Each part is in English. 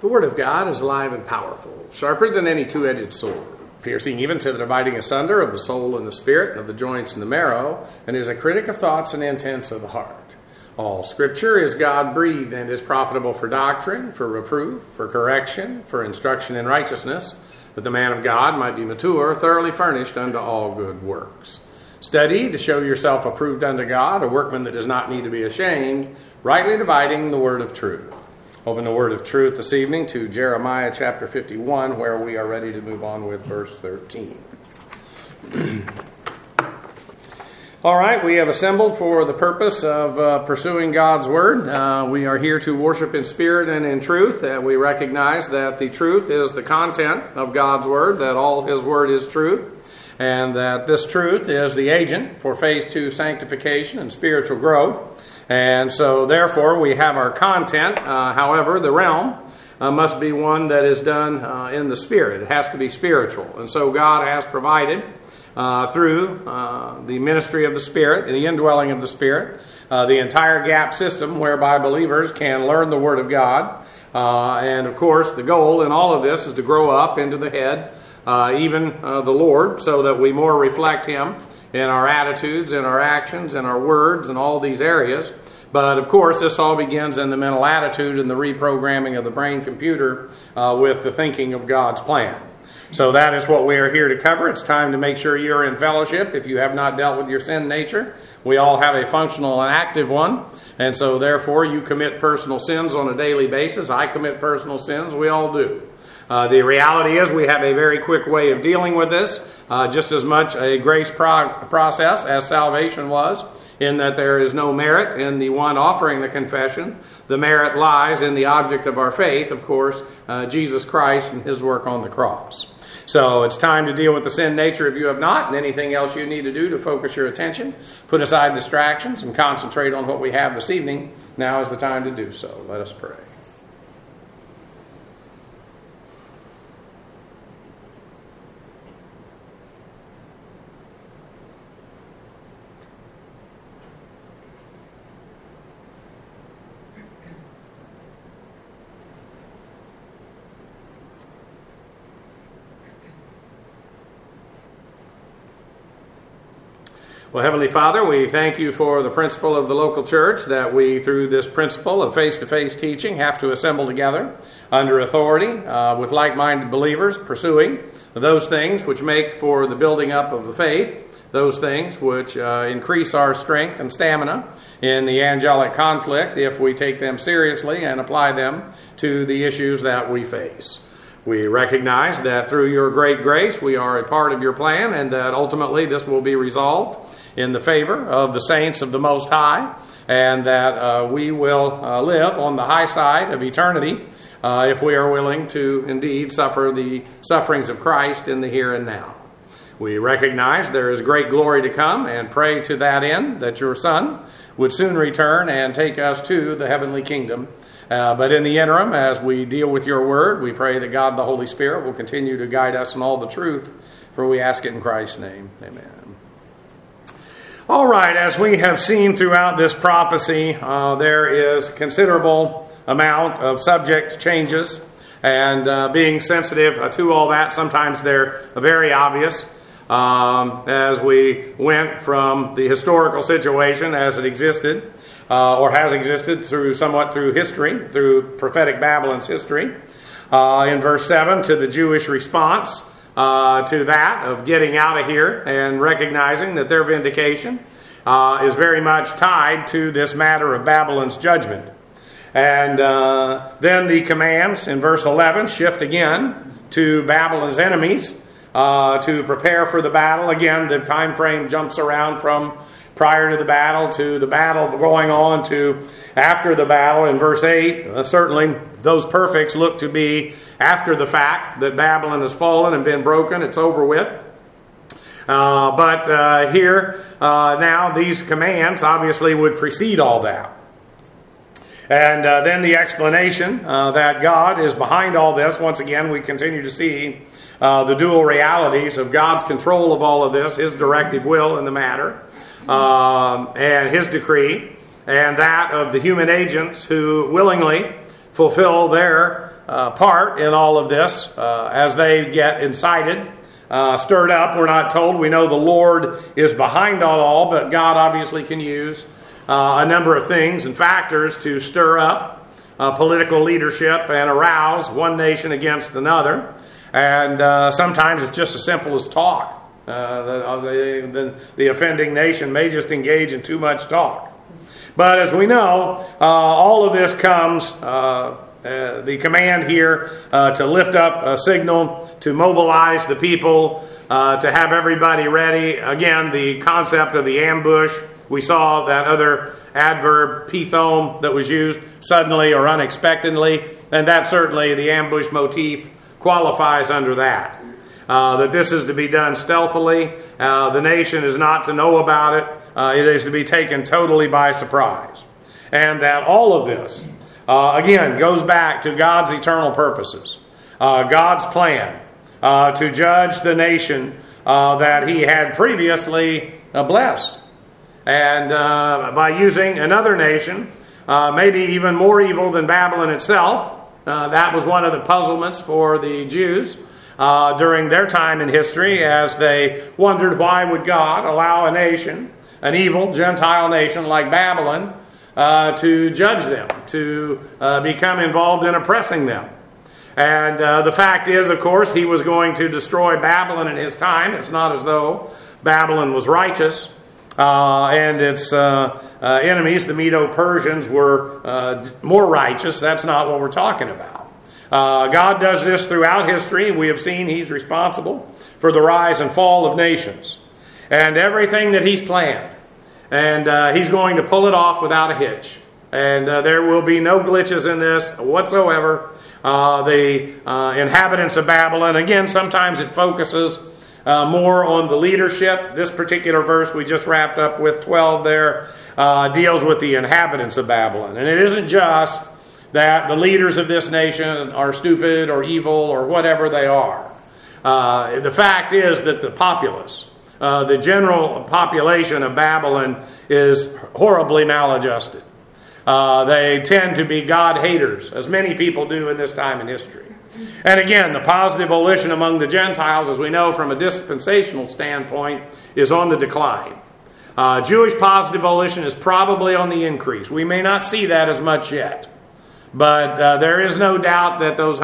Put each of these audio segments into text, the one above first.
Word of God is alive and powerful, sharper than any two-edged sword, piercing even to the dividing asunder of the soul and the spirit, of the joints and the marrow, and is a critic of thoughts and intents of the heart. All Scripture is God-breathed and is profitable for doctrine, for reproof, for correction, for instruction in righteousness, that the man of God might be mature, thoroughly furnished unto all good works. Study to show yourself approved unto God, a workman that does not need to be ashamed, rightly dividing the word of truth. Open the word of truth this evening to Jeremiah chapter 51, where we are ready to move on with verse 13. All right, we have assembled for the purpose of pursuing God's word. We are here to worship in spirit and in truth. We recognize that the truth is the content of God's word, that all his word is truth, and that this truth is the agent for phase 2 sanctification and spiritual growth. And so, therefore, we have our content. However, the realm must be one that is done in the Spirit. It has to be spiritual. And so God has provided through the ministry of the Spirit, the indwelling of the Spirit, the entire GAP system whereby believers can learn the Word of God. And, of course, the goal in all of this is to grow up into the head, even the Lord, so that we more reflect Him in our attitudes, in our actions, in our words, in all these areas. But, of course, this all begins in the mental attitude and the reprogramming of the brain computer with the thinking of God's plan. So that is what we are here to cover. It's time to make sure you're in fellowship if you have not dealt with your sin nature. We all have a functional and active one. And so, therefore, you commit personal sins on a daily basis. I commit personal sins. We all do. The reality is we have a very quick way of dealing with this, just as much a grace process as salvation was, in that there is no merit in the one offering the confession. The merit lies in the object of our faith, of course, Jesus Christ and his work on the cross. So it's time to deal with the sin nature if you have not, and anything else you need to do to focus your attention. Put aside distractions and concentrate on what we have this evening. Now is the time to do so. Let us pray. Well, Heavenly Father, we thank you for the principle of the local church, that we, through this principle of face-to-face teaching, have to assemble together under authority with like-minded believers, pursuing those things which make for the building up of the faith, those things which increase our strength and stamina in the angelic conflict if we take them seriously and apply them to the issues that we face. We recognize that through your great grace we are a part of your plan, and that ultimately this will be resolved in the favor of the saints of the Most High, and that we will live on the high side of eternity if we are willing to indeed suffer the sufferings of Christ in the here and now. We recognize there is great glory to come, and pray to that end that your Son would soon return and take us to the heavenly kingdom. But in the interim, as we deal with your word, we pray that God the Holy Spirit will continue to guide us in all the truth, for we ask it in Christ's name. Amen. All right, as we have seen throughout this prophecy, there is considerable amount of subject changes, and being sensitive to all that, sometimes they're very obvious. As we went from the historical situation as it existed, or has existed through history, through prophetic Babylon's history, in verse 7 to the Jewish response to that of getting out of here and recognizing that their vindication is very much tied to this matter of Babylon's judgment. And then the commands in verse 11 shift again to Babylon's enemies to prepare for the battle. Again, the time frame jumps around from prior to the battle to the battle going on to after the battle. In verse 8, certainly those perfects look to be after the fact that Babylon has fallen and been broken. It's over with. But here, now, these commands obviously would precede all that. And then the explanation that God is behind all this. Once again, we continue to see the dual realities of God's control of all of this, his directive will in the matter, and his decree, and that of the human agents who willingly fulfill their part in all of this as they get incited, stirred up. We're not told. We know the Lord is behind it all, but God obviously can use a number of things and factors to stir up political leadership and arouse one nation against another. And sometimes it's just as simple as talk. The offending nation may just engage in too much talk. But as we know, all of this comes, the command here to lift up a signal, to mobilize the people, to have everybody ready. Again, the concept of the ambush. We saw that other adverb, pithom, that was used, suddenly or unexpectedly. And that certainly, the ambush motif qualifies under that. That this is to be done stealthily. The nation is not to know about it. It is to be taken totally by surprise. And that all of this, again, goes back to God's eternal purposes. God's plan to judge the nation that He had previously blessed. And by using another nation, maybe even more evil than Babylon itself. That was one of the puzzlements for the Jews during their time in history, as they wondered, why would God allow a nation, an evil Gentile nation like Babylon, to judge them, to become involved in oppressing them. And the fact is, of course, He was going to destroy Babylon in His time. It's not as though Babylon was righteous. And its enemies, the Medo-Persians, were more righteous. That's not what we're talking about. God does this throughout history. We have seen He's responsible for the rise and fall of nations. And everything that He's planned. And He's going to pull it off without a hitch. And there will be no glitches in this whatsoever. The inhabitants of Babylon, again, sometimes it focuses more on the leadership. This particular verse we just wrapped up with, 12 there, deals with the inhabitants of Babylon. And it isn't just that the leaders of this nation are stupid or evil or whatever they are. The fact is that the populace, the general population of Babylon, is horribly maladjusted. They tend to be God haters, as many people do in this time in history. And again, the positive volition among the Gentiles, as we know from a dispensational standpoint, is on the decline. Jewish positive volition is probably on the increase. We may not see that as much yet. But there is no doubt that those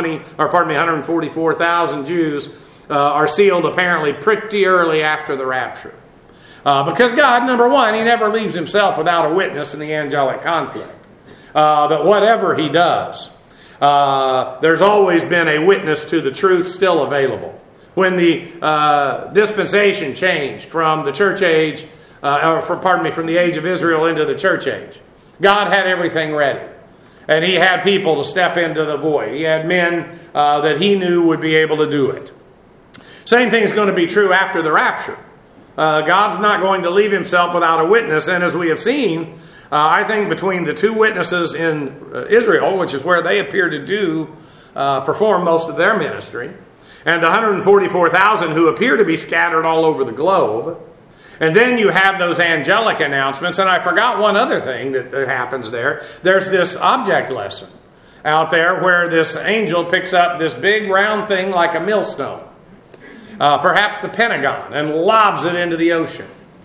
144,000 Jews are sealed apparently pretty early after the rapture. Because God, number one, He never leaves Himself without a witness in the angelic conflict. That whatever He does, there's always been a witness to the truth still available. When the dispensation changed from the church age, from the age of Israel into the church age, God had everything ready. And He had people to step into the void. He had men that He knew would be able to do it. Same thing is going to be true after the rapture. God's not going to leave Himself without a witness. And as we have seen, I think between the two witnesses in Israel, which is where they appear to perform most of their ministry, and the 144,000 who appear to be scattered all over the globe, and then you have those angelic announcements. And I forgot one other thing that happens there. There's this object lesson out there where this angel picks up this big round thing like a millstone, perhaps the Pentagon, and lobs it into the ocean.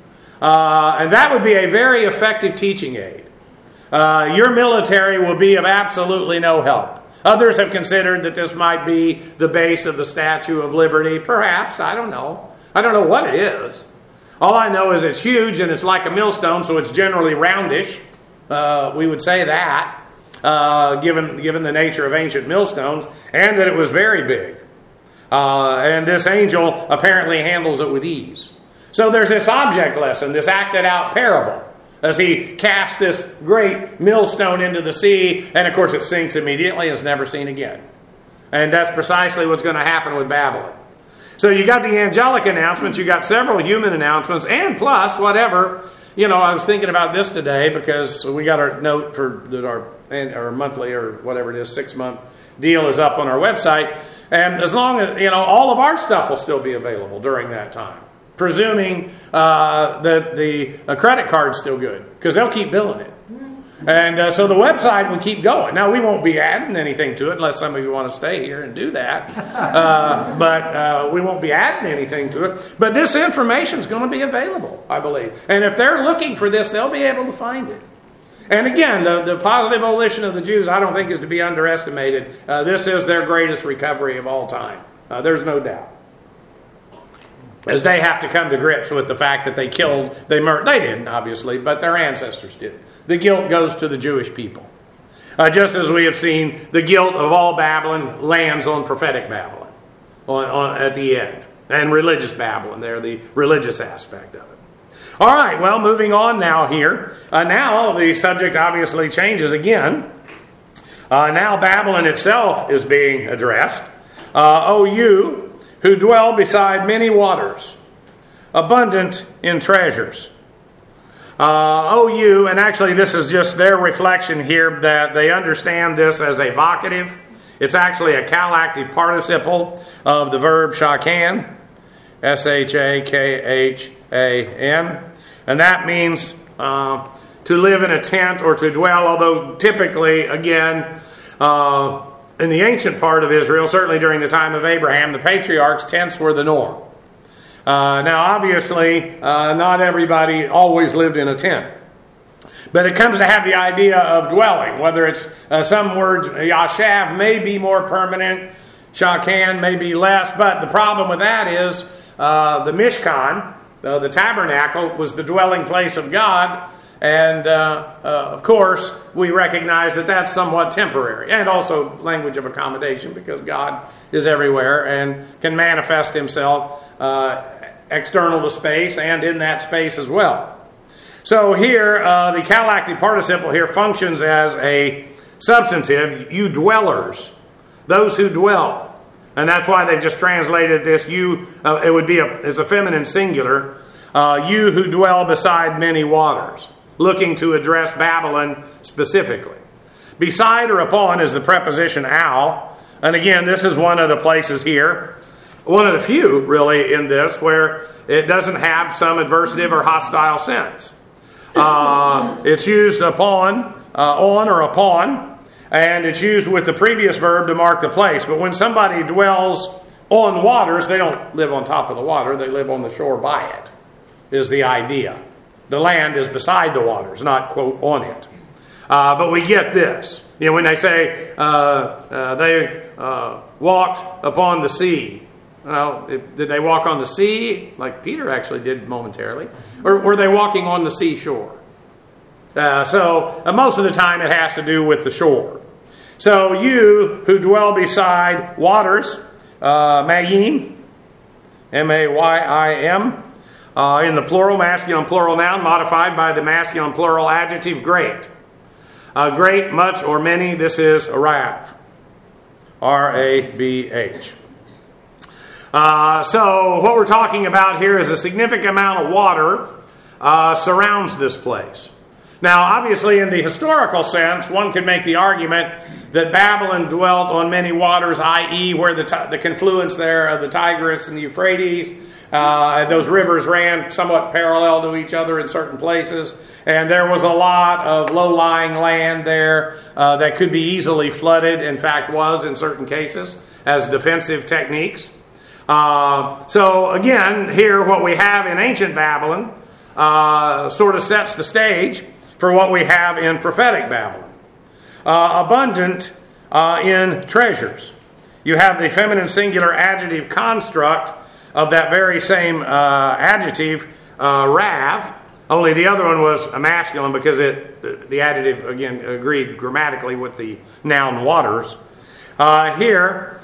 And that would be a very effective teaching aid. Your military will be of absolutely no help. Others have considered that this might be the base of the Statue of Liberty. Perhaps. I don't know. I don't know what it is. All I know is it's huge and it's like a millstone, so it's generally roundish. We would say that, given the nature of ancient millstones, and that it was very big. And this angel apparently handles it with ease. So there's this object lesson, this acted out parable, as he casts this great millstone into the sea, and of course it sinks immediately and is never seen again. And that's precisely what's going to happen with Babylon. So you got the angelic announcements, you got several human announcements, and plus whatever. I was thinking about this today because we got our note for that our monthly or whatever it is 6-month deal is up on our website, and as long as all of our stuff will still be available during that time, presuming that the credit card's still good, because they'll keep billing it. And so the website will keep going. Now, we won't be adding anything to it unless some of you want to stay here and do that. But we won't be adding anything to it. But this information is going to be available, I believe. And if they're looking for this, they'll be able to find it. And again, the positive volition of the Jews, I don't think, is to be underestimated. This is their greatest recovery of all time. There's no doubt. As they have to come to grips with the fact that they murdered. They didn't, obviously, but their ancestors did. The guilt goes to the Jewish people. Just as we have seen, the guilt of all Babylon lands on prophetic Babylon at the end. And religious Babylon, there, the religious aspect of it. All right, well, moving on now here. Now the subject obviously changes again. Now Babylon itself is being addressed. O you who dwell beside many waters, abundant in treasures. O you, and actually this is just their reflection here that they understand this as a vocative. It's actually a calactive participle of the verb shakan, S-H-A-K-H-A-N. And that means to live in a tent or to dwell, although typically, again, in the ancient part of Israel, certainly during the time of Abraham, the patriarchs, tents were the norm. Now, obviously, not everybody always lived in a tent. But it comes to have the idea of dwelling, whether it's some words, yashav may be more permanent, shakan may be less, but the problem with that is the Mishkan, the tabernacle, was the dwelling place of God. And, of course, we recognize that that's somewhat temporary. And also language of accommodation, because God is everywhere and can manifest himself external to space and in that space as well. So here, the calactic participle here functions as a substantive, you dwellers, those who dwell. And that's why they've just translated this, you, it would be as a feminine singular, you who dwell beside many waters, looking to address Babylon specifically. Beside or upon is the preposition al, and again, this is one of the places here, one of the few, really, in this, where it doesn't have some adversative or hostile sense. It's used upon, on or upon, and it's used with the previous verb to mark the place. But when somebody dwells on waters, they don't live on top of the water, they live on the shore by it, is the idea. The land is beside the waters, not, quote, on it. But we get this. You know, when they say they walked upon the sea. Well, did they walk on the sea, like Peter actually did momentarily? Or were they walking on the seashore? So most of the time it has to do with the shore. So you who dwell beside waters, Mayim, M-A-Y-I-M, in the plural, masculine plural noun, modified by the masculine plural adjective great. Great, much, or many, this is Rav. R-A-B-H. So what we're talking about here is a significant amount of water surrounds this place. Now, obviously, in the historical sense, one could make the argument that Babylon dwelt on many waters, i.e., where the confluence there of the Tigris and the Euphrates, those rivers ran somewhat parallel to each other in certain places, and there was a lot of low-lying land there that could be easily flooded, in fact was in certain cases, as defensive techniques. So again, here what we have in ancient Babylon sort of sets the stage for what we have in prophetic Babylon. Abundant in treasures. You have the feminine singular adjective construct of that very same adjective, Rav, only the other one was a masculine because the adjective, again, agreed grammatically with the noun waters. Here,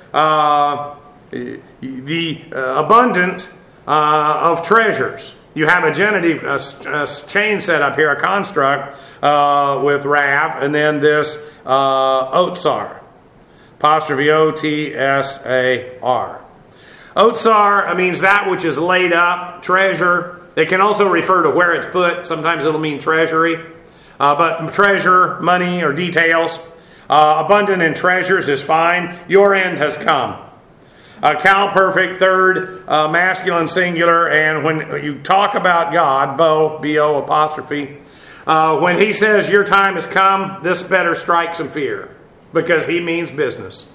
the abundant of treasures. You have a genitive, a chain set up here, a construct with Rav, and then this Otsar. Apostrophe O-T-S-A-R. Otsar means that which is laid up, treasure. It can also refer to where it's put. Sometimes it'll mean treasury. But treasure, money, or details. Abundant in treasures is fine. Your end has come. Cal perfect, third, masculine singular, and when you talk about God, bo, B-O apostrophe, when he says your time has come, this better strike some fear, because he means business.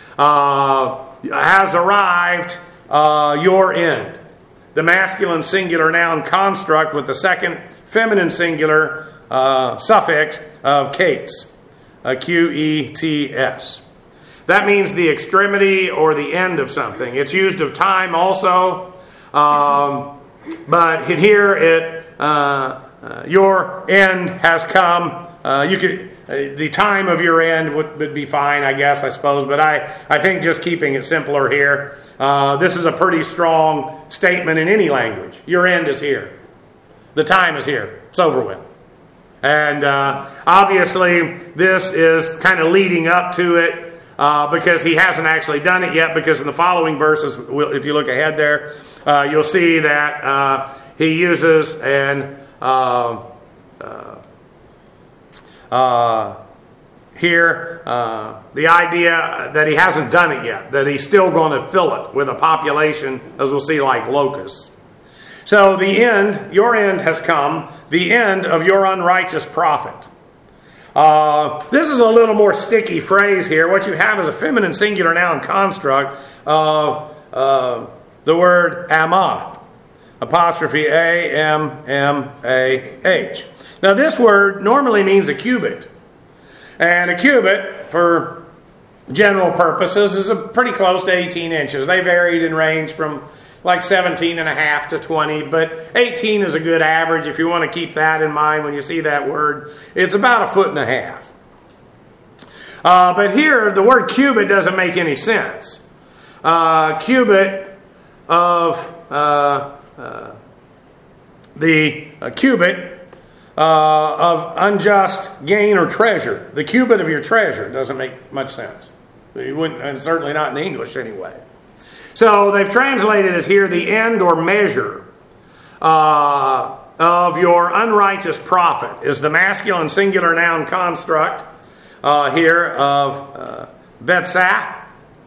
Has arrived your end. The masculine singular noun construct with the second feminine singular suffix of Qets, Qets. That means the extremity or the end of something. It's used of time also, but here your end has come. The time of your end would be fine, I suppose. But I think just keeping it simpler here. This is a pretty strong statement in any language. Your end is here. The time is here. It's over with. And obviously this is kind of leading up to it because he hasn't actually done it yet, because in the following verses, if you look ahead there, you'll see that he uses here the idea that he hasn't done it yet, that he's still going to fill it with a population, as we'll see, like locusts. So the end, your end has come, the end of your unrighteous prophet. This is a little more sticky phrase here. What you have is a feminine singular noun construct of the word Amah, apostrophe A-M-M-A-H. Now this word normally means a cubit. And a cubit, for general purposes, is pretty close to 18 inches. They varied in range from like 17 and a half to 20, but 18 is a good average if you want to keep that in mind when you see that word. It's about 1.5 feet. But here, the word cubit doesn't make any sense. Cubit of the cubit of unjust gain or treasure. The cubit of your treasure doesn't make much sense. You wouldn't, and certainly not in the English anyway. So they've translated it here, the end or measure of your unrighteous prophet is the masculine singular noun construct here of Betsah,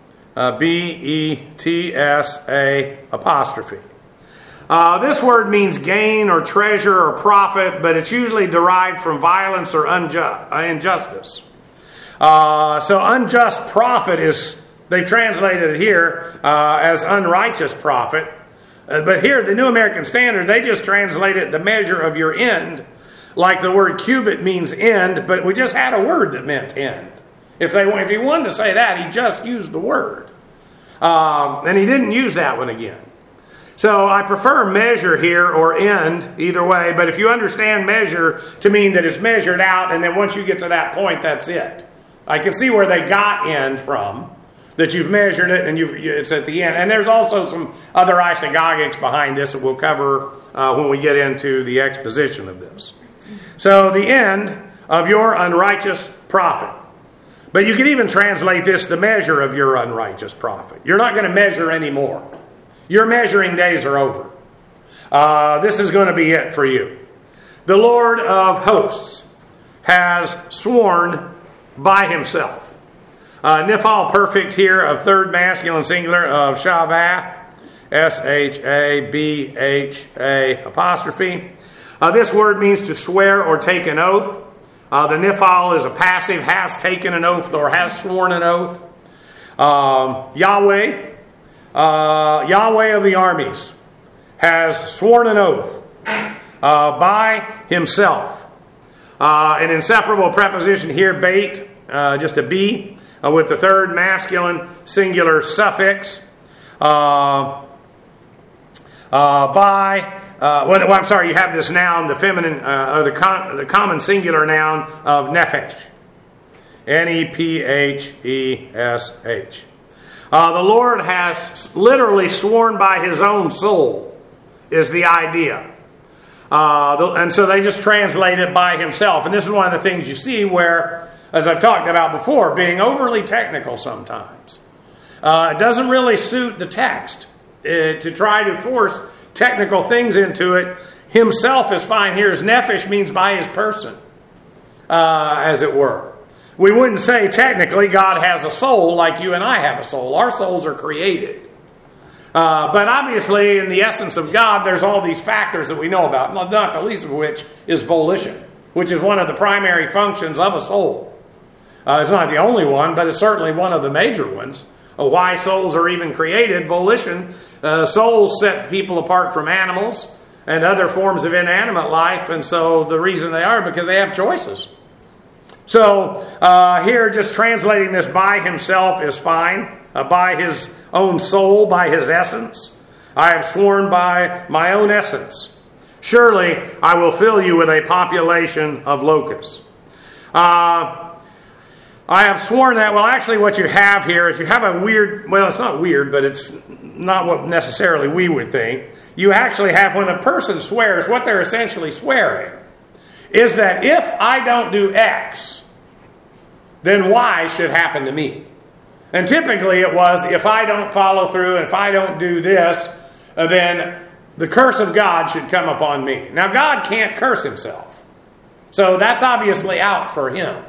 B-E-T-S-A apostrophe. This word means gain or treasure or profit, but it's usually derived from violence or injustice. So unjust profit is, they've translated it here as unrighteous profit. But here, the New American Standard, they just translate it the measure of your end, like the word cubit means end, but we just had a word that meant end. If he wanted to say that, he just used the word. And he didn't use that one again. So I prefer measure here or end, either way. But if you understand measure to mean that it's measured out, and then once you get to that point, that's it. I can see where they got end from, that you've measured it and it's at the end. And there's also some other isagogics behind this that we'll cover when we get into the exposition of this. So the end of your unrighteous prophet. But you can even translate this, the measure of your unrighteous prophet. You're not going to measure anymore. Your measuring days are over. This is going to be it for you. The Lord of hosts has sworn by himself. Nifal perfect here of third masculine singular of Shavah, S-H-A-B-H-A apostrophe. This word means to swear or take an oath. The Nifal is a passive, has taken an oath or has sworn an oath. Yahweh of the armies has sworn an oath by himself. An inseparable preposition here, bait, just a B, with the third masculine singular suffix. You have this noun, the feminine, or the common singular noun of nephesh. N-E-P-H-E-S-H. The Lord has literally sworn by his own soul, is the idea. And so they just translate it by himself. And this is one of the things you see where, as I've talked about before, being overly technical sometimes. It doesn't really suit the text to try to force technical things into it. Himself is fine here. As nephesh means by his person, as it were. We wouldn't say technically God has a soul like you and I have a soul. Our souls are created. But obviously in the essence of God, there's all these factors that we know about, not the least of which is volition. which is one of the primary functions of a soul. It's not the only one, but it's certainly one of the major ones. Why souls are even created, volition. Souls set people apart from animals and other forms of inanimate life, and so the reason they are because they have choices. So here, just translating this by himself is fine. By his own soul, by his essence. I have sworn by my own essence. Surely I will fill you with a population of locusts. I have sworn that. Well, actually what you have here is you have a weird, well, it's not weird, but it's not what necessarily we would think. You actually have, when a person swears, what they're essentially swearing is that if I don't do X, then Y should happen to me. And typically it was, if I don't follow through and if I don't do this, then the curse of God should come upon me. Now, God can't curse himself. So that's obviously out for him.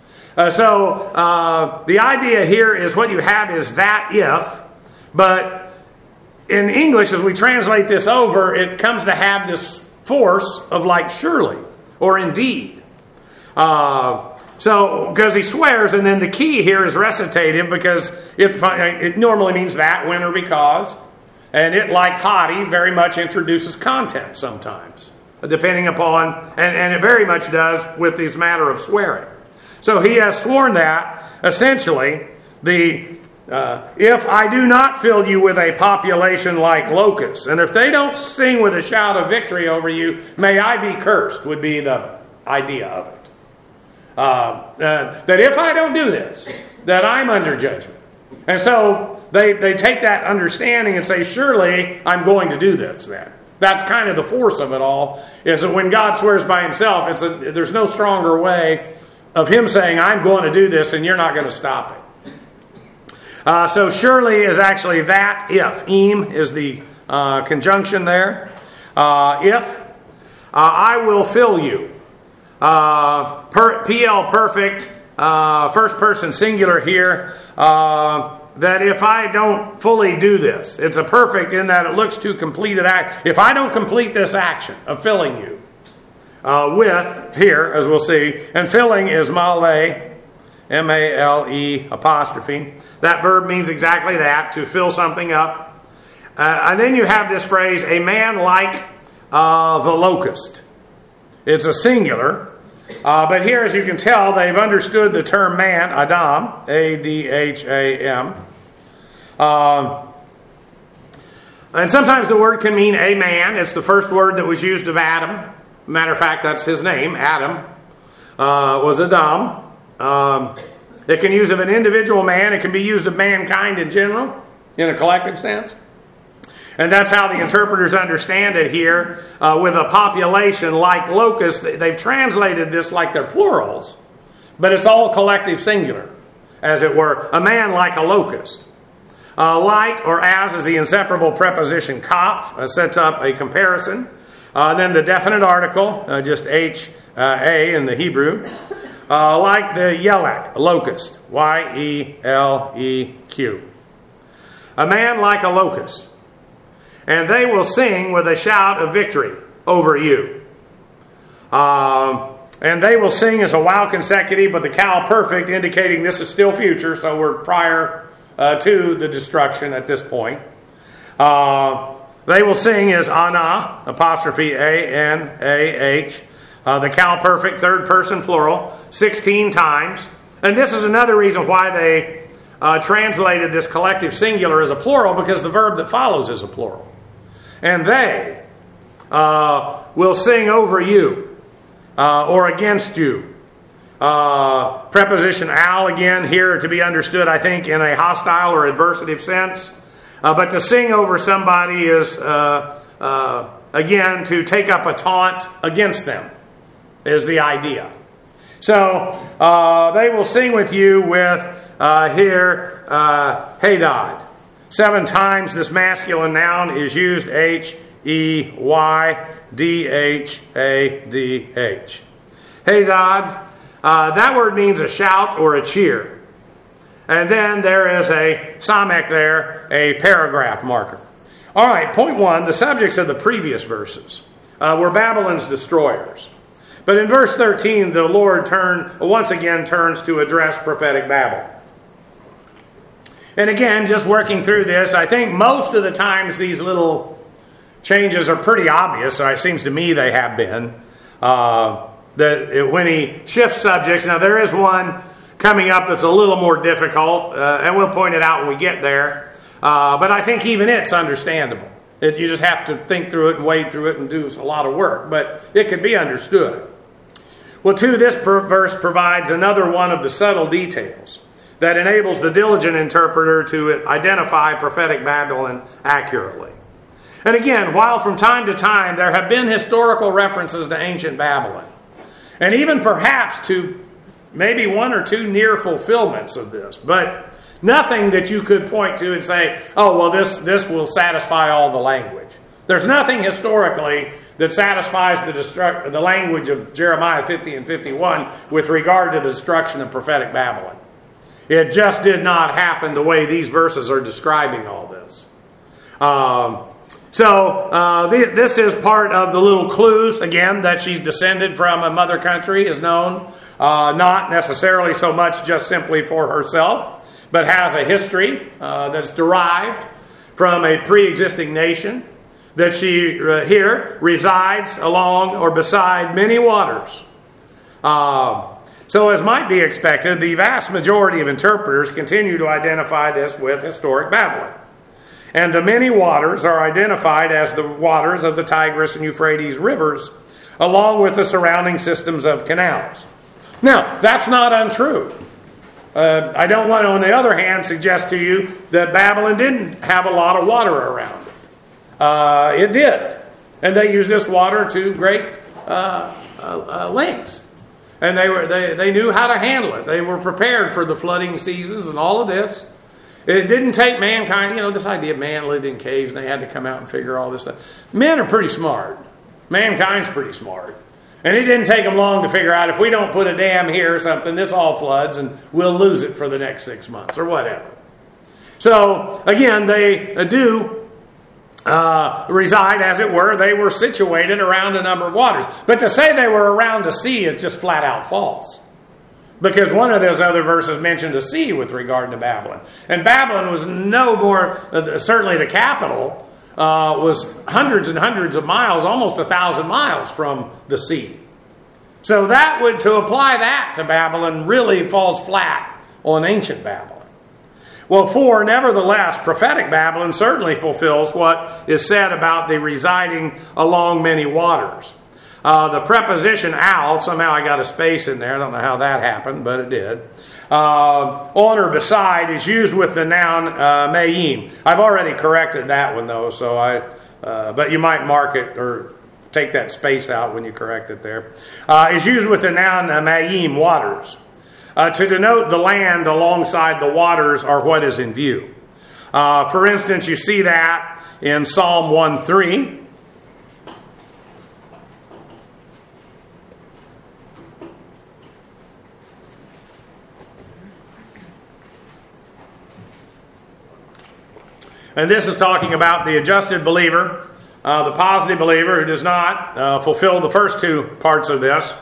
The idea here is what you have is that if, but in English, as we translate this over, it comes to have this force of like surely or indeed. Because he swears, and then the key here is recitative, because it normally means that, when, or because. And it, like haughty, very much introduces content sometimes, depending upon, and it very much does with this matter of swearing. So he has sworn that, essentially, if I do not fill you with a population like locusts, and if they don't sing with a shout of victory over you, may I be cursed, would be the idea of it. That if I don't do this, that I'm under judgment. And so they take that understanding and say, surely I'm going to do this then. That's kind of the force of it all, is that when God swears by himself, there's no stronger way of him saying, I'm going to do this and you're not going to stop it. So surely is actually that if. Im is the conjunction there. If I will fill you. PL perfect, first person singular here, that if I don't fully do this, it's a perfect in that it looks to completed act. If I don't complete this action of filling you with, here, as we'll see, and filling is male, M-A-L-E apostrophe. That verb means exactly that, to fill something up. And then you have this phrase, a man like the locust. It's a singular. But here, as you can tell, they've understood the term man, Adam, A-D-H-A-M. And sometimes the word can mean a man. It's the first word that was used of Adam. Matter of fact, that's his name. Adam was Adam. It can use of an individual man. It can be used of mankind in general, in a collective sense. And that's how the interpreters understand it here. With a population like locusts, they've translated this like they're plurals, but it's all collective singular, as it were. A man like a locust. Like or as is the inseparable preposition kaf, sets up a comparison. Then the definite article, just H-A in the Hebrew. Like the yelek, locust, Y-E-L-E-Q. A man like a locust. And they will sing with a shout of victory over you. And they will sing as a wow consecutive, but the cal perfect, indicating this is still future, so we're prior to the destruction at this point. They will sing as ana, apostrophe A-N-A-H. The cal perfect, third person plural, 16 times. And this is another reason why they translated this collective singular as a plural, because the verb that follows is a plural. And they will sing over you or against you. Preposition al again here to be understood, I think, in a hostile or adversative sense. But to sing over somebody is, again, to take up a taunt against them, is the idea. So they will sing with you with here, Hadad. 7 times this masculine noun is used, H-E-Y-D-H-A-D-H. Hadad, that word means a shout or a cheer. And then there is a samek there, a paragraph marker. All right, point 1, the subjects of the previous verses were Babylon's destroyers. But in verse 13, the Lord once again turns to address prophetic Babel. And again, just working through this, I think most of the times these little changes are pretty obvious. It seems to me they have been. When he shifts subjects, now there is one coming up that's a little more difficult, and we'll point it out when we get there. But I think even it's understandable. You just have to think through it and wade through it and do a lot of work. But it could be understood. Well, too, this verse provides another one of the subtle details that enables the diligent interpreter to identify prophetic Babylon accurately. And again, while from time to time there have been historical references to ancient Babylon, and even perhaps to maybe one or two near fulfillments of this, but nothing that you could point to and say, oh, well, this will satisfy all the language. There's nothing historically that satisfies the language of Jeremiah 50 and 51 with regard to the destruction of prophetic Babylon. It just did not happen the way these verses are describing all this. This is part of the little clues, again, that she's descended from a mother country is known. Not necessarily so much just simply for herself, but has a history that's derived from a pre-existing nation. That she here resides along or beside many waters. So as might be expected, the vast majority of interpreters continue to identify this with historic Babylon. And the many waters are identified as the waters of the Tigris and Euphrates rivers, along with the surrounding systems of canals. Now, that's not untrue. I don't want to, on the other hand, suggest to you that Babylon didn't have a lot of water around it. It did. And they used this water to great lengths. And they knew how to handle it. They were prepared for the flooding seasons and all of this. It didn't take mankind, this idea of man lived in caves and they had to come out and figure all this stuff. Men are pretty smart. Mankind's pretty smart. And it didn't take them long to figure out if we don't put a dam here or something, this all floods and we'll lose it for the next 6 months or whatever. So, again, they do reside, as it were. They were situated around a number of waters. But to say they were around a sea is just flat out false. Because one of those other verses mentioned a sea with regard to Babylon. And Babylon was no more, certainly the capital, was hundreds and hundreds of miles, almost 1,000 miles from the sea. So to apply that to Babylon really falls flat on ancient Babylon. Well, nevertheless, prophetic Babylon certainly fulfills what is said about the residing along many waters. The preposition al, somehow I got a space in there. I don't know how that happened, but it did. On or beside is used with the noun mayim. I've already corrected that one, though, but you might mark it or take that space out when you correct it there. Is used with the noun mayim, waters. To denote the land alongside the waters are what is in view. For instance, you see that in Psalm 1:3. And this is talking about the adjusted believer, the positive believer who does not fulfill the first two parts of this.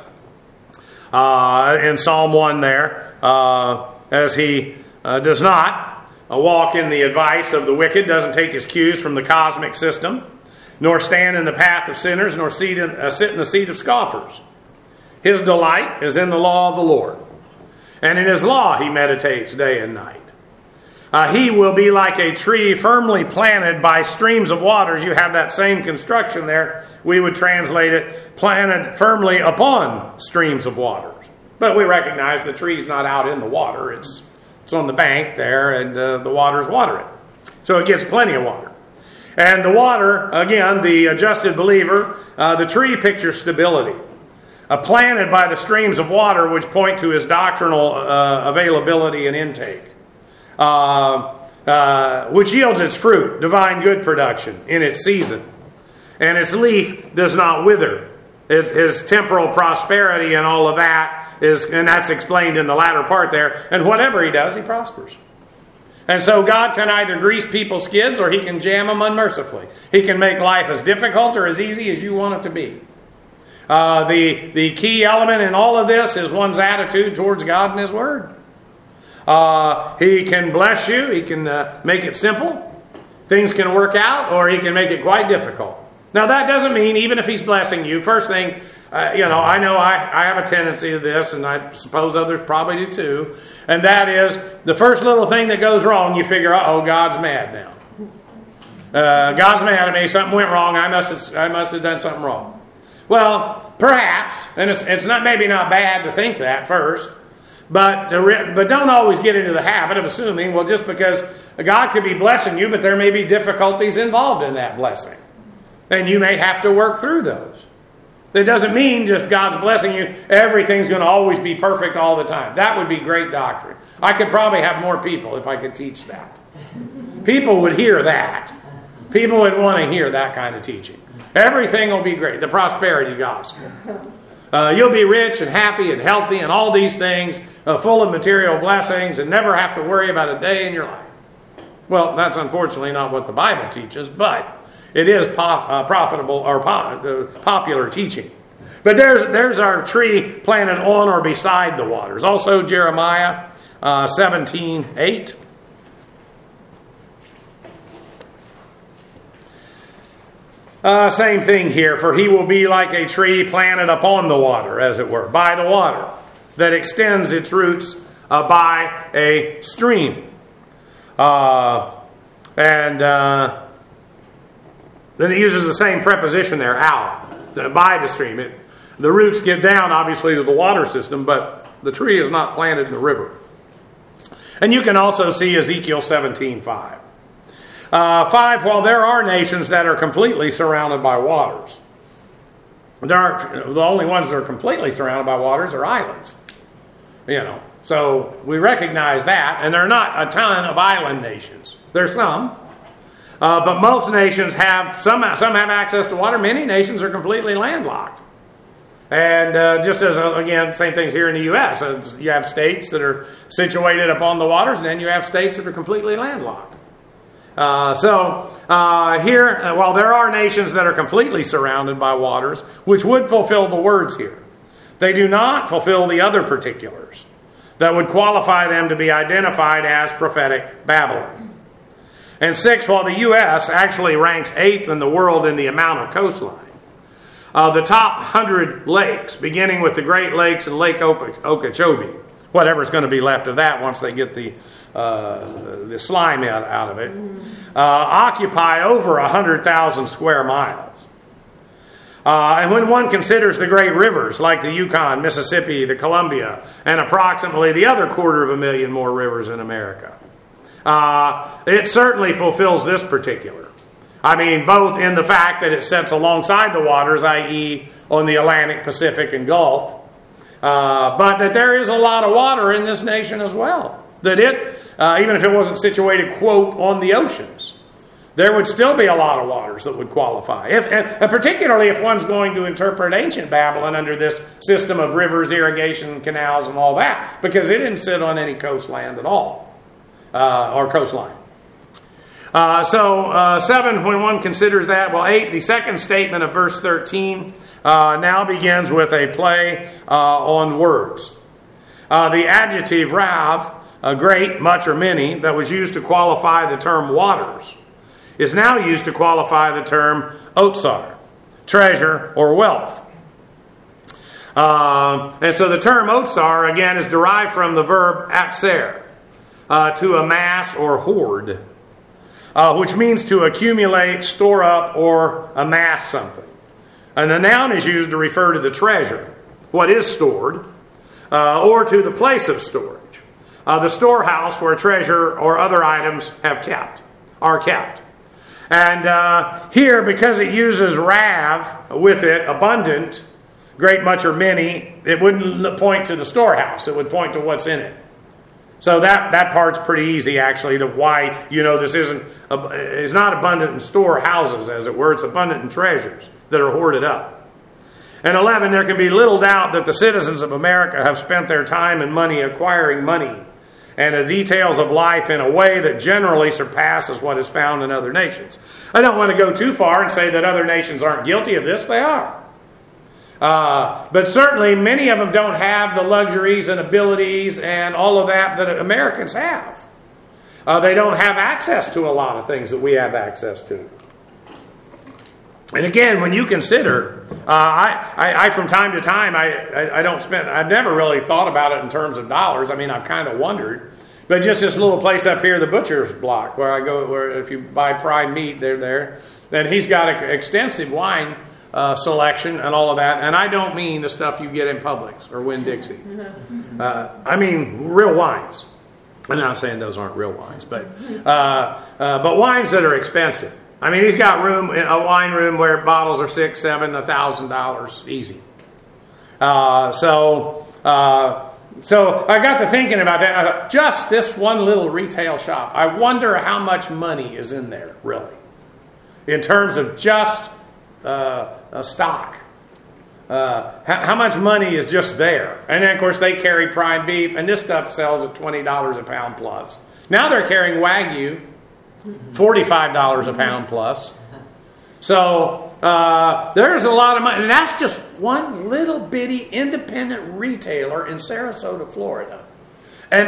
In Psalm 1 there, as he does not walk in the advice of the wicked, doesn't take his cues from the cosmic system, nor stand in the path of sinners, nor sit in the seat of scoffers. His delight is in the law of the Lord, and in his law he meditates day and night. He will be like a tree firmly planted by streams of waters. You have that same construction there. We would translate it, planted firmly upon streams of waters. But we recognize the tree's not out in the water. It's on the bank there, and the waters water it. So it gets plenty of water. And the water, again, the adjusted believer, the tree pictures stability. Planted by the streams of water which point to his doctrinal availability and intake. Which yields its fruit, divine good production, in its season. And its leaf does not wither. His temporal prosperity and all of that and that's explained in the latter part there. And whatever he does, he prospers. And so God can either grease people's skids or he can jam them unmercifully. He can make life as difficult or as easy as you want it to be. The key element in all of this is one's attitude towards God and His Word. He can bless you. He can make it simple. Things can work out, or He can make it quite difficult. Now, that doesn't mean, even if He's blessing you, first thing, I know I have a tendency to this, and I suppose others probably do too, and that is, the first little thing that goes wrong, you figure, God's mad now. God's mad at me, something went wrong, I must have done something wrong. Well, perhaps, and it's maybe not bad to think that first, but don't always get into the habit of assuming, well, just because God could be blessing you, but there may be difficulties involved in that blessing. And you may have to work through those. It doesn't mean just God's blessing you, everything's going to always be perfect all the time. That would be great doctrine. I could probably have more people if I could teach that. People would hear that. People would want to hear that kind of teaching. Everything will be great. The prosperity gospel. You'll be rich and happy and healthy and all these things, full of material blessings, and never have to worry about a day in your life. Well, that's unfortunately not what the Bible teaches, but it is profitable or popular teaching. But there's our tree planted on or beside the waters. Also Jeremiah 17:8. Same thing here. For he will be like a tree planted upon the water, as it were, by the water, that extends its roots by a stream. Then it uses the same preposition there, out, by the stream. The roots get down, obviously, to the water system, but the tree is not planted in the river. And you can also see Ezekiel 17:5. 5, while there are nations that are completely surrounded by waters, the only ones that are completely surrounded by waters are islands. So we recognize that, and there are not a ton of island nations. There's some. But most nations some have access to water. Many nations are completely landlocked. And just as, again, same things here in the U.S. You have states that are situated upon the waters, and then you have states that are completely landlocked. Here, while there are nations that are completely surrounded by waters, which would fulfill the words here, they do not fulfill the other particulars that would qualify them to be identified as prophetic Babylon. And 6, while the U.S. actually ranks 8th in the world in the amount of coastline, the top 100 lakes, beginning with the Great Lakes and Lake Okeechobee, whatever's going to be left of that once they get the slime out of it, occupy over 100,000 square miles. And when one considers the great rivers like the Yukon, Mississippi, the Columbia, and approximately the other 250,000 more rivers in America, it certainly fulfills this particular. I mean, both in the fact that it sits alongside the waters, i.e. on the Atlantic, Pacific, and Gulf, but that there is a lot of water in this nation as well. That even if it wasn't situated, quote, on the oceans, there would still be a lot of waters that would qualify. And particularly if one's going to interpret ancient Babylon under this system of rivers, irrigation, canals, and all that, because it didn't sit on any coastland at all. Or coastline. 7, when one considers that, 8, the second statement of verse 13 now begins with a play on words. The adjective rav, great, much, or many, that was used to qualify the term waters, is now used to qualify the term otsar, treasure, or wealth. And so the term otsar, again, is derived from the verb atser, to amass or hoard, which means to accumulate, store up, or amass something. And the noun is used to refer to the treasure, what is stored, or to the place of storage, the storehouse where treasure or other items are kept. And here, because it uses rav with it, abundant, great, much, or many, it wouldn't point to the storehouse. It would point to what's in it. So that part's pretty easy, actually, to why this is not abundant in storehouses, as it were. It's abundant in treasures that are hoarded up. And 11, there can be little doubt that the citizens of America have spent their time and money acquiring money and the details of life in a way that generally surpasses what is found in other nations. I don't want to go too far and say that other nations aren't guilty of this. They are. But certainly many of them don't have the luxuries and abilities and all of that Americans have. They don't have access to a lot of things that we have access to. And again, when you consider, I from time to time, I've never really thought about it in terms of dollars. I mean, I've kind of wondered. But just this little place up here, the Butcher's Block, where I go, where if you buy prime meat, they're there. Then he's got an extensive wine selection and all of that. And I don't mean the stuff you get in Publix or Winn-Dixie. I mean real wines. I'm not saying those aren't real wines, but wines that are expensive. I mean, he's got a wine room where bottles are $6,000, $7,000, $1,000 easy. So I got to thinking about that. I thought, just this one little retail shop. I wonder how much money is in there, really, in terms of just a stock. How much money is just there? And then, of course, they carry prime beef, and this stuff sells at $20 a pound plus. Now they're carrying Wagyu, $45 a pound plus. So there's a lot of money. And that's just one little bitty independent retailer in Sarasota, Florida. And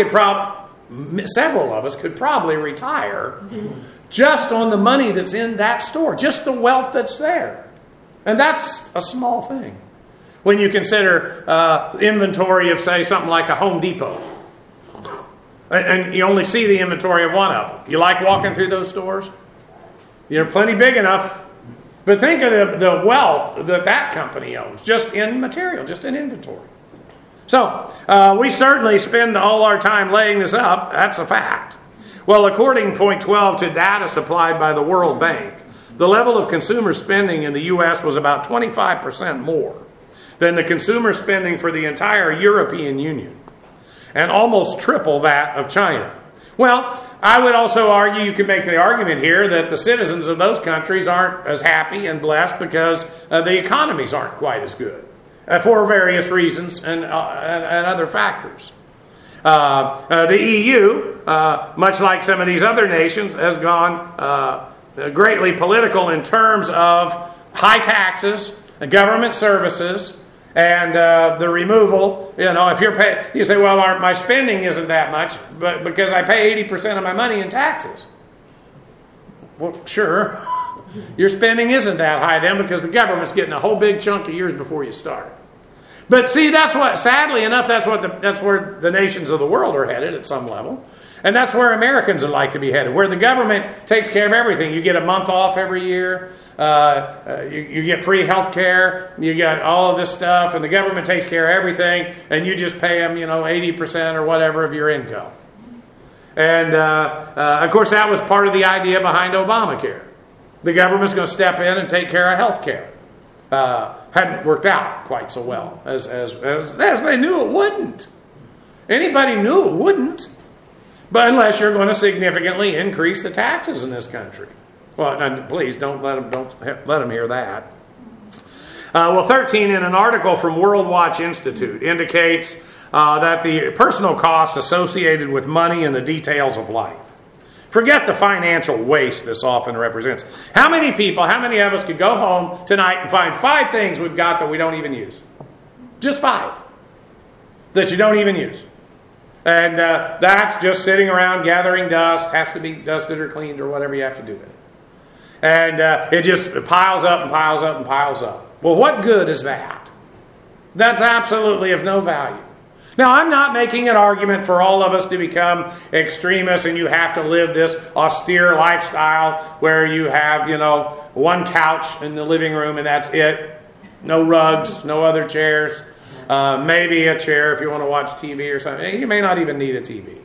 several of us could probably retire just on the money that's in that store, just the wealth that's there. And that's a small thing when you consider inventory of, say, something like a Home Depot. And you only see the inventory of one of them. You like walking through those stores? You're plenty big enough. But think of the wealth that company owns, just in material, just in inventory. So, we certainly spend all our time laying this up. That's a fact. Well, according, point 12, to data supplied by the World Bank, the level of consumer spending in the U.S. was about 25% more than the consumer spending for the entire European Union, and almost triple that of China. Well, I would also argue, you could make the argument here, that the citizens of those countries aren't as happy and blessed because the economies aren't quite as good for various reasons and other factors. The EU, much like some of these other nations, has gone greatly political in terms of high taxes, government services, and the removal. If you say, well, my spending isn't that much, but because I pay 80% of my money in taxes. Well, sure, your spending isn't that high then, because the government's getting a whole big chunk of yours before you start. But see, sadly enough, that's where the nations of the world are headed at some level. And that's where Americans would like to be headed, where the government takes care of everything. You get a month off every year. You get free health care. You get all of this stuff, and the government takes care of everything, and you just pay them, 80% or whatever of your income. And, of course, that was part of the idea behind Obamacare. The government's going to step in and take care of health care. Hadn't worked out quite so well as they knew it wouldn't. Anybody knew it wouldn't. But unless you're going to significantly increase the taxes in this country. Well, please don't let them hear that. 13, in an article from World Watch Institute, indicates that the personal costs associated with money and the details of life. Forget the financial waste this often represents. How many of us could go home tonight and find 5 things we've got that we don't even use? Just 5 that you don't even use. And that's just sitting around gathering dust, has to be dusted or cleaned or whatever you have to do with it. And it just piles up and piles up and piles up. Well, what good is that? That's absolutely of no value. Now, I'm not making an argument for all of us to become extremists and you have to live this austere lifestyle where you have, one couch in the living room and that's it. No rugs, no other chairs. Maybe a chair if you want to watch TV or something. You may not even need a TV.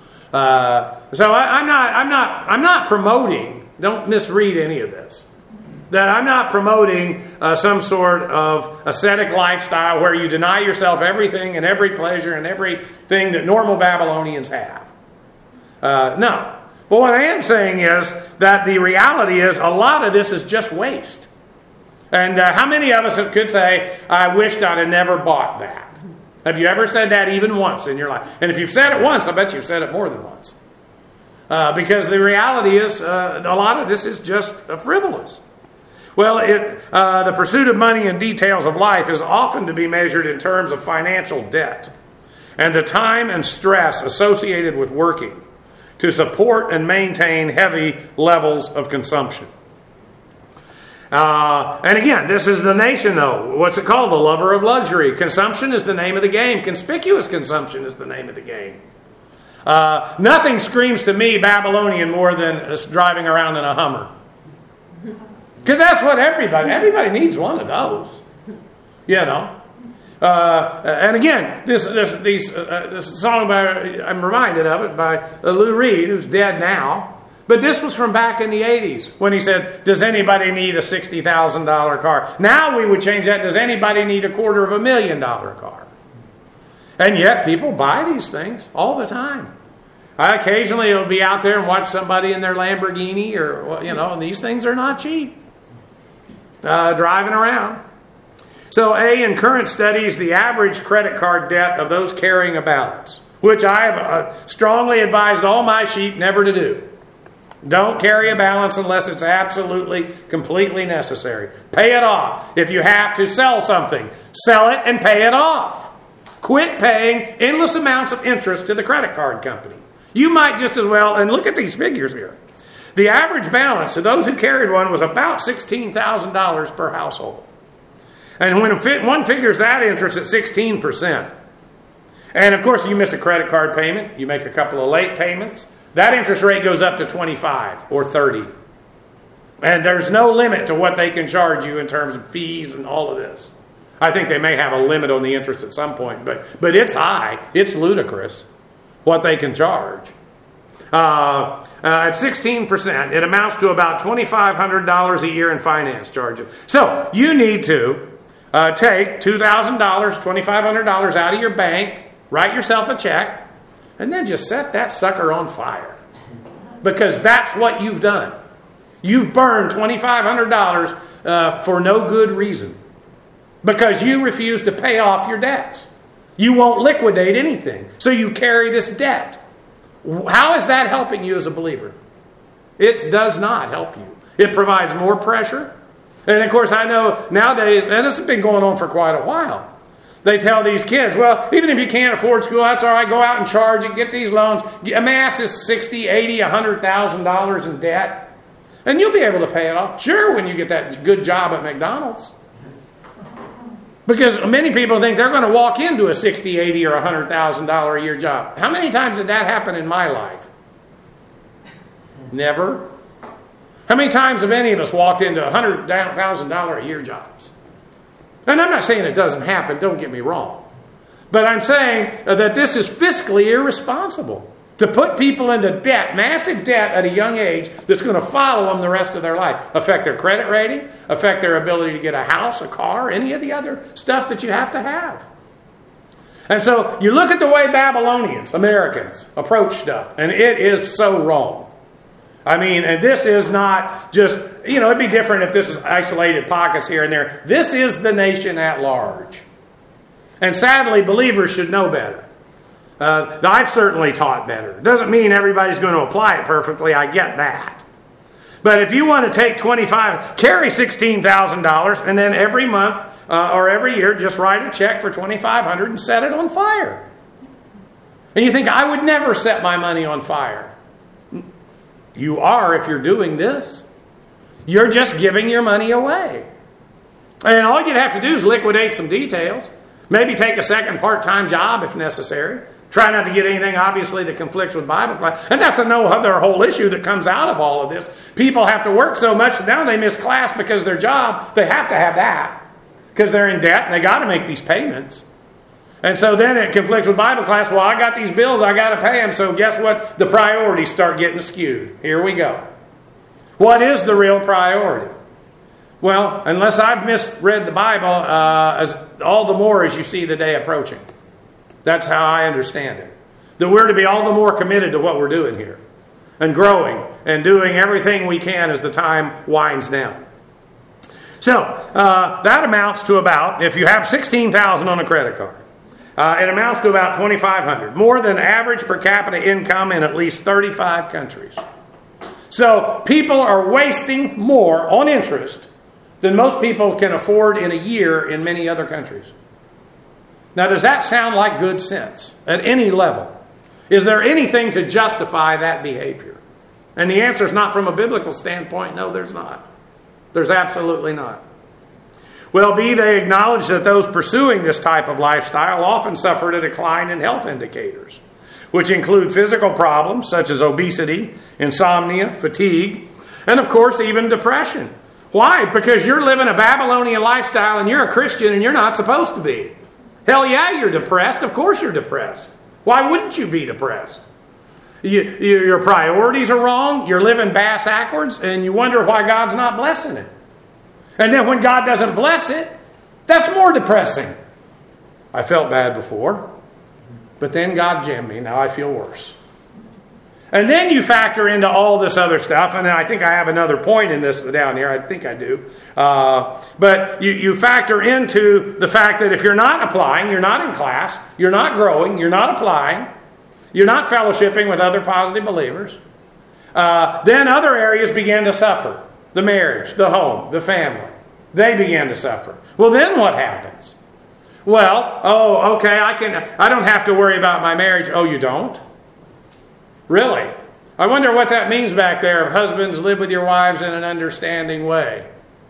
So I'm not promoting. Don't misread any of this. That I'm not promoting some sort of ascetic lifestyle where you deny yourself everything and every pleasure and everything that normal Babylonians have. No. But what I am saying is that the reality is a lot of this is just waste. And how many of us could say, I wished I'd have never bought that? Have you ever said that even once in your life? And if you've said it once, I bet you've said it more than once. Because the reality is a lot of this is just frivolous. Well, the pursuit of money and details of life is often to be measured in terms of financial debt and the time and stress associated with working to support and maintain heavy levels of consumption. And again, this is the nation, though. What's it called? The lover of luxury. Consumption is the name of the game. Conspicuous consumption is the name of the game. Nothing screams to me Babylonian more than us driving around in a Hummer. Because that's what everybody needs one of those. You know. And again, this song I'm reminded of it by Lou Reed, who's dead now. But this was from back in the 80s when he said, does anybody need a $60,000 car? Now we would change that, does anybody need a $250,000 car? And yet people buy these things all the time. I occasionally will be out there and watch somebody in their Lamborghini and these things are not cheap. Driving around. So in current studies, the average credit card debt of those carrying a balance, which I have strongly advised all my sheep never to do. Don't carry a balance unless it's absolutely, completely necessary. Pay it off. If you have to sell something, sell it and pay it off. Quit paying endless amounts of interest to the credit card company. You might just as well, and look at these figures here. The average balance of those who carried one was about $16,000 per household. And when one figures that interest at 16%, and of course you miss a credit card payment, you make a couple of late payments, that interest rate goes up to 25 or 30. And there's no limit to what they can charge you in terms of fees and all of this. I think they may have a limit on the interest at some point, but it's high. It's ludicrous what they can charge. At 16%, it amounts to about $2,500 a year in finance charges. So you need to take $2,000, $2,500 out of your bank, write yourself a check, and then just set that sucker on fire. Because that's what you've done. You've burned $2,500 for no good reason. Because you refuse to pay off your debts. You won't liquidate anything. So you carry this debt. How is that helping you as a believer? It does not help you. It provides more pressure. And of course I know nowadays, and this has been going on for quite a while, they tell these kids, well, even if you can't afford school, that's all right, go out and charge it, get these loans, amass this $60,000, $80,000, $100,000 in debt, and you'll be able to pay it off. Sure, when you get that good job at McDonald's. Because many people think they're going to walk into a $60,000, $80,000, or $100,000 a year job. How many times did that happen in my life? Never. How many times have any of us walked into $100,000 a year jobs? And I'm not saying it doesn't happen, don't get me wrong. But I'm saying that this is fiscally irresponsible. To put people into debt, massive debt at a young age that's going to follow them the rest of their life. Affect their credit rating, affect their ability to get a house, a car, any of the other stuff that you have to have. And so you look at the way Babylonians, Americans, approach stuff, and it is so wrong. I mean, and this is not just, it'd be different if this is isolated pockets here and there. This is the nation at large. And sadly, believers should know better. I've certainly taught better. Doesn't mean everybody's going to apply it perfectly. I get that. But if you want to take carry $16,000 and then every month or every year just write a check for $2,500 and set it on fire. And you think, I would never set my money on fire. You are if you're doing this. You're just giving your money away. And all you'd have to do is liquidate some details. Maybe take a second part-time job if necessary. Try not to get anything, obviously, that conflicts with Bible class. And that's another whole issue that comes out of all of this. People have to work so much that now they miss class because their job, they have to have that. Because they're in debt and they got to make these payments. And so then it conflicts with Bible class. Well, I got these bills, I got to pay them. So guess what? The priorities start getting skewed. Here we go. What is the real priority? Well, unless I've misread the Bible, all the more as you see the day approaching. That's how I understand it. That we're to be all the more committed to what we're doing here. And growing and doing everything we can as the time winds down. So, that amounts to about, if you have $16,000 on a credit card, it amounts to about $2,500. More than average per capita income in at least 35 countries. So, people are wasting more on interest than most people can afford in a year in many other countries. Now, does that sound like good sense at any level? Is there anything to justify that behavior? And the answer is not from a biblical standpoint. No, there's not. There's absolutely not. Well, they acknowledge that those pursuing this type of lifestyle often suffer a decline in health indicators, which include physical problems such as obesity, insomnia, fatigue, and of course even depression. Why? Because you're living a Babylonian lifestyle and you're a Christian and you're not supposed to be. Hell yeah, you're depressed. Of course you're depressed. Why wouldn't you be depressed? Your priorities are wrong. You're living bass-ackwards and you wonder why God's not blessing it. And then when God doesn't bless it, that's more depressing. I felt bad before, but then God jammed me. Now I feel worse. And then you factor into all this other stuff, and I think I have another point in this down here. I think I do. But you factor into the fact that if you're not applying, you're not in class, you're not growing, you're not applying, you're not fellowshipping with other positive believers, then other areas begin to suffer. The marriage, the home, the family. They begin to suffer. Well, then what happens? Well, okay, I don't have to worry about my marriage. Oh, you don't? Really? I wonder what that means back there. If husbands, live with your wives in an understanding way.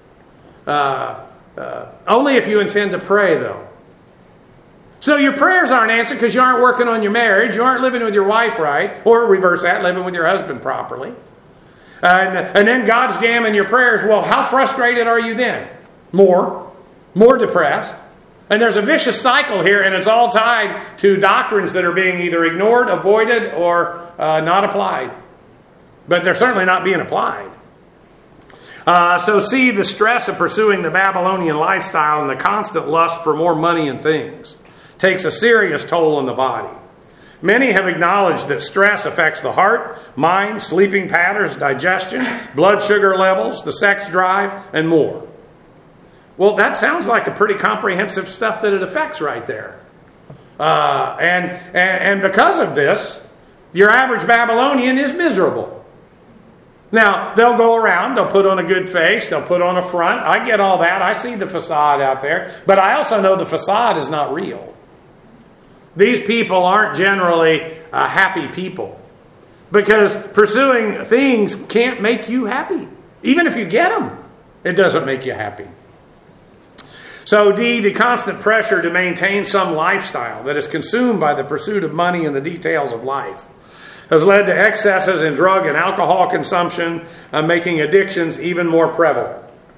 Only if you intend to pray, though. So your prayers aren't answered because you aren't working on your marriage. You aren't living with your wife right. Or reverse that, living with your husband properly. And then God's jamming your prayers. Well, how frustrated are you then? More depressed. And there's a vicious cycle here, and it's all tied to doctrines that are being either ignored, avoided, or not applied. But they're certainly not being applied. So see, the stress of pursuing the Babylonian lifestyle and the constant lust for more money and things takes a serious toll on the body. Many have acknowledged that stress affects the heart, mind, sleeping patterns, digestion, blood sugar levels, the sex drive, and more. Well, that sounds like a pretty comprehensive stuff that it affects right there. And because of this, your average Babylonian is miserable. Now, they'll go around, they'll put on a good face, they'll put on a front. I get all that. I see the facade out there. But I also know the facade is not real. These people aren't generally happy people. Because pursuing things can't make you happy. Even if you get them, it doesn't make you happy. So D, the constant pressure to maintain some lifestyle that is consumed by the pursuit of money and the details of life has led to excesses in drug and alcohol consumption, making addictions even more prevalent.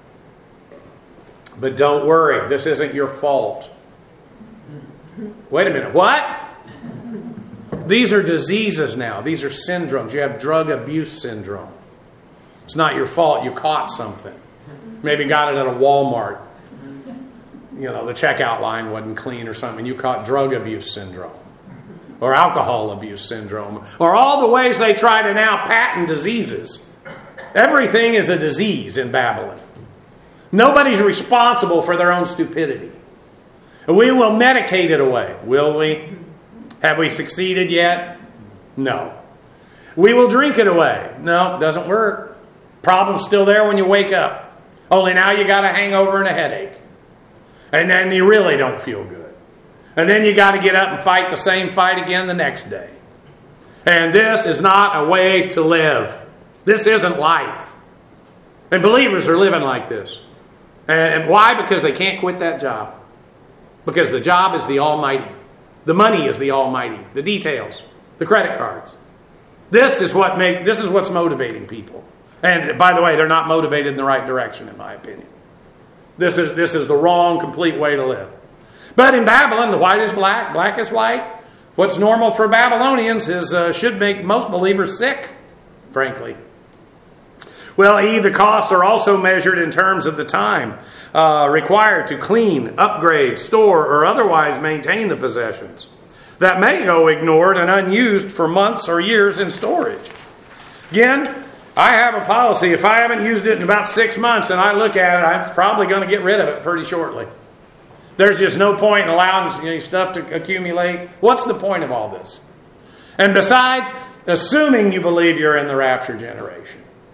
But don't worry, this isn't your fault. Wait a minute, what? These are diseases now. These are syndromes. You have drug abuse syndrome. It's not your fault. You caught something. Maybe got it at a Walmart. You know, the checkout line wasn't clean or something. You caught drug abuse syndrome. Or alcohol abuse syndrome. Or all the ways they try to now patent diseases. Everything is a disease in Babylon. Nobody's responsible for their own stupidity. We will medicate it away. Will we? Have we succeeded yet? No. We will drink it away. No, it doesn't work. Problem's still there when you wake up. Only now you got a hangover and a headache. And then you really don't feel good. And then you got to get up and fight the same fight again the next day. And this is not a way to live. This isn't life. And believers are living like this. And why? Because they can't quit that job. Because the job is the Almighty. The money is the Almighty. The details. The credit cards. This is what's motivating people. And by the way, they're not motivated in the right direction, in my opinion. This is the wrong, complete way to live. But in Babylon, the white is black, black is white. What's normal for Babylonians should make most believers sick, frankly. Well, the costs are also measured in terms of the time required to clean, upgrade, store, or otherwise maintain the possessions that may go ignored and unused for months or years in storage. Again, I have a policy. If I haven't used it in about 6 months and I look at it, I'm probably going to get rid of it pretty shortly. There's just no point in allowing stuff to accumulate. What's the point of all this? And besides, assuming you believe you're in the rapture generation.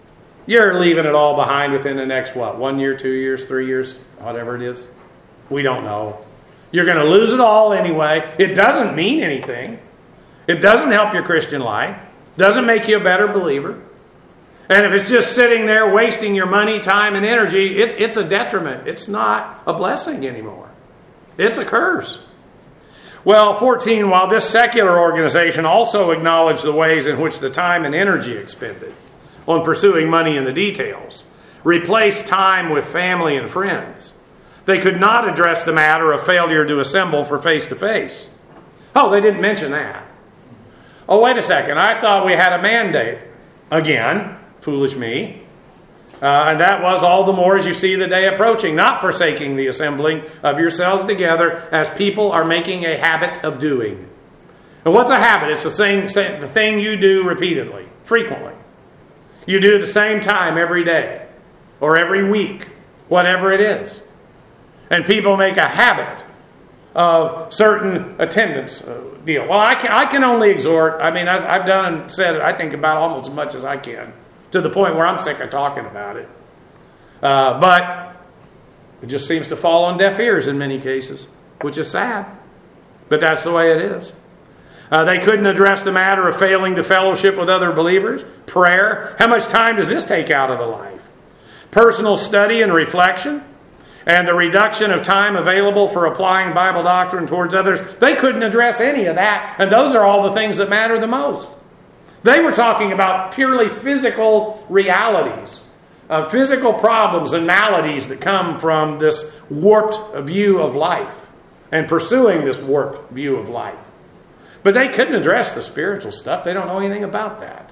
You're leaving it all behind within the next, 1 year, 2 years, 3 years, whatever it is. We don't know. You're going to lose it all anyway. It doesn't mean anything. It doesn't help your Christian life. Doesn't make you a better believer. And if it's just sitting there wasting your money, time, and energy, it's a detriment. It's not a blessing anymore. It's a curse. Well, 14, while this secular organization also acknowledged the ways in which the time and energy expended on pursuing money in the details replaced time with family and friends, they could not address the matter of failure to assemble for face-to-face. Oh, they didn't mention that. Oh, wait a second. I thought we had a mandate. Again, foolish me. And that was all the more as you see the day approaching, not forsaking the assembling of yourselves together as people are making a habit of doing. And what's a habit? It's the thing you do repeatedly, frequently. You do it at the same time every day or every week, whatever it is. And people make a habit of certain attendance deal. Well, I can only exhort. I mean, I've done and said, I think, about almost as much as I can, to the point where I'm sick of talking about it. But it just seems to fall on deaf ears in many cases, which is sad. But that's the way it is. They couldn't address the matter of failing to fellowship with other believers. Prayer. How much time does this take out of the life? Personal study and reflection. And the reduction of time available for applying Bible doctrine towards others. They couldn't address any of that. And those are all the things that matter the most. They were talking about purely physical realities, physical problems and maladies that come from this warped view of life and pursuing this warped view of life. But they couldn't address the spiritual stuff. They don't know anything about that.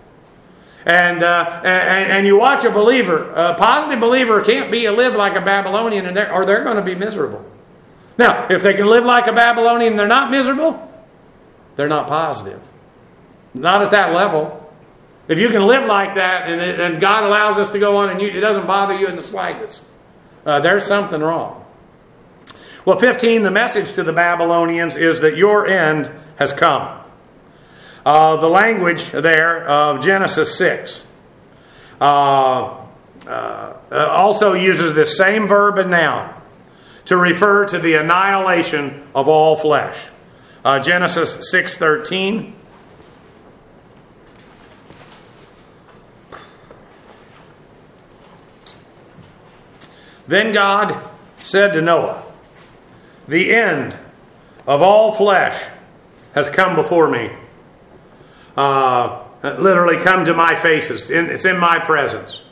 And you watch a believer, a positive believer can't live like a Babylonian, or they're going to be miserable. Now, if they can live like a Babylonian and they're not miserable, they're not positive. Not at that level. If you can live like that and God allows us to go on and it doesn't bother you in the slightest, there's something wrong. Well, 15, the message to the Babylonians is that your end has come. The language there of Genesis 6 also uses this same verb and noun to refer to the annihilation of all flesh. Genesis 6:13. Then God said to Noah, the end of all flesh has come before me. Literally come to my faces. It's in my presence.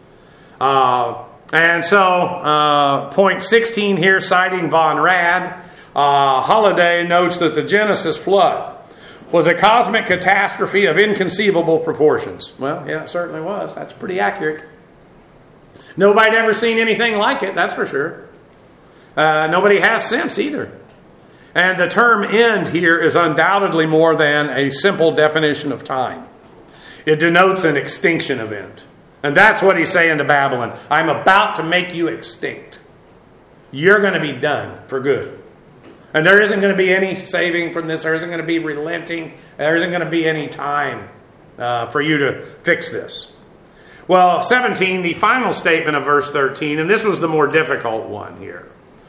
And so, point 16 here, citing Von Rad, Holiday notes that the Genesis flood was a cosmic catastrophe of inconceivable proportions. Well, yeah, it certainly was. That's pretty accurate. Nobody'd ever seen anything like it, that's for sure. Nobody has since either. And the term end here is undoubtedly more than a simple definition of time. It denotes an extinction event. And that's what he's saying to Babylon. I'm about to make you extinct. You're going to be done for good. And there isn't going to be any saving from this. There isn't going to be relenting. There isn't going to be any time for you to fix this. Well, 17, the final statement of verse 13, and this was the more difficult one here.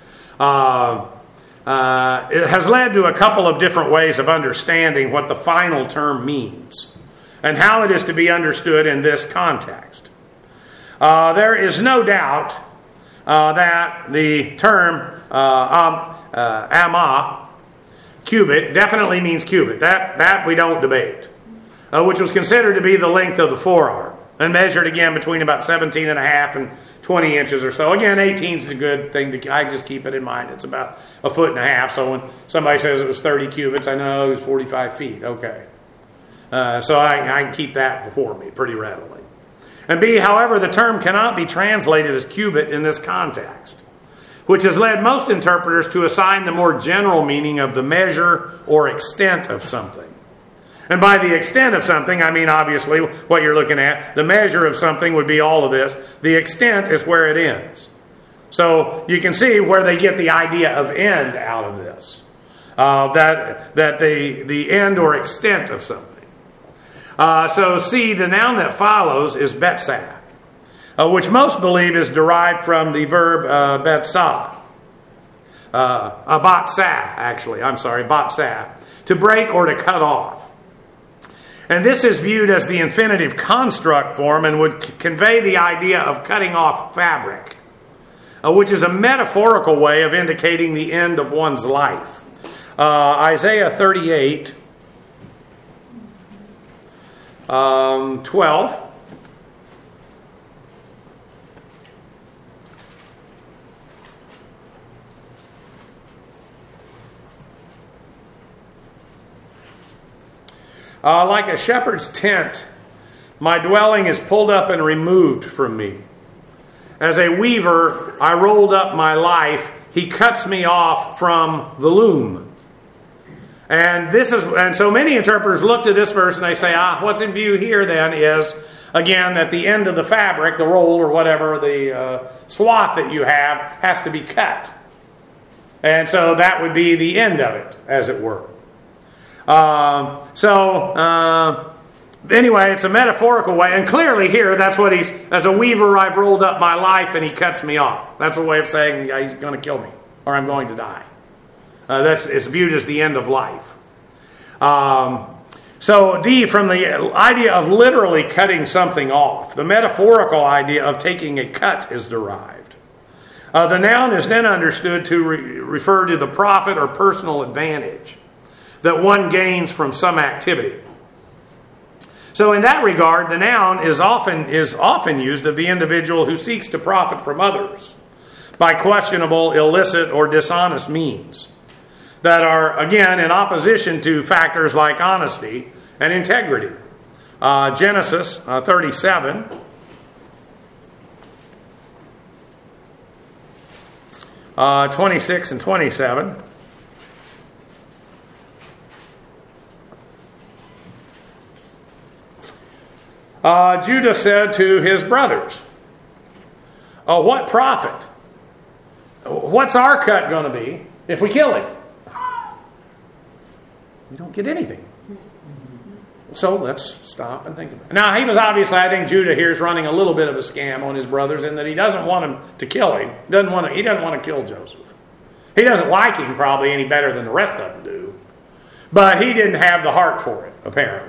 It has led to a couple of different ways of understanding what the final term means and how it is to be understood in this context. There is no doubt that the term Amah, cubit, definitely means cubit. That we don't debate. Which was considered to be the length of the forearm and measured again between about 17 and a half and 20 inches or so. Again, 18 is a good thing I just keep it in mind. It's about a foot and a half. So when somebody says it was 30 cubits, I know it was 45 feet. Okay. So I can keep that before me pretty readily. And B, however, the term cannot be translated as cubit in this context, which has led most interpreters to assign the more general meaning of the measure or extent of something. And by the extent of something, I mean obviously what you're looking at. The measure of something would be all of this. The extent is where it ends. So you can see where they get the idea of end out of this. That the end or extent of something. So C, the noun that follows is Betsah. which most believe is derived from the verb batsah. Batsah, to break or to cut off. And this is viewed as the infinitive construct form and would convey the idea of cutting off fabric, which is a metaphorical way of indicating the end of one's life. Isaiah 38, 12. Like a shepherd's tent, my dwelling is pulled up and removed from me. As a weaver, I rolled up my life. He cuts me off from the loom. And so many interpreters looked at this verse and they say, what's in view here then is, again, that the end of the fabric, the roll or whatever, the swath that you have, has to be cut. And so that would be the end of it, as it were. Anyway, it's a metaphorical way, and clearly here, that's what as a weaver, I've rolled up my life and he cuts me off. That's a way of saying he's going to kill me, or I'm going to die. It's viewed as the end of life. So D, from the idea of literally cutting something off, the metaphorical idea of taking a cut is derived. The noun is then understood to refer to the profit or personal advantage that one gains from some activity. So in that regard, the noun is often used of the individual who seeks to profit from others by questionable, illicit, or dishonest means that are, again, in opposition to factors like honesty and integrity. Genesis 37. Uh, 26 and 27. Judah said to his brothers, what profit? What's our cut going to be if we kill him? We don't get anything. So let's stop and think about it. Now, he was obviously, I think Judah here is running a little bit of a scam on his brothers in that he doesn't want them to kill him. He doesn't want to kill Joseph. He doesn't like him probably any better than the rest of them do. But he didn't have the heart for it, apparently.